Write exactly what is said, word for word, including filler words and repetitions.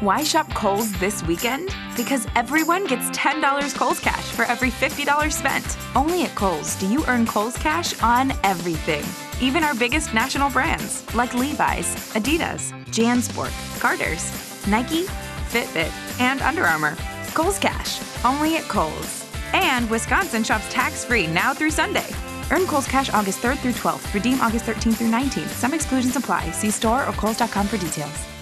Why shop Kohl's this weekend? Because everyone gets ten dollars Kohl's Cash for every fifty dollars spent. Only at Kohl's do you earn Kohl's Cash on everything. Even our biggest national brands like Levi's, Adidas, JanSport, Carter's, Nike, Fitbit, and Under Armour. Kohl's Cash, only at Kohl's. And Wisconsin shops tax-free now through Sunday. Earn Kohl's Cash August third through twelfth. Redeem August thirteenth through nineteenth. Some exclusions apply. See store or kohls dot com for details.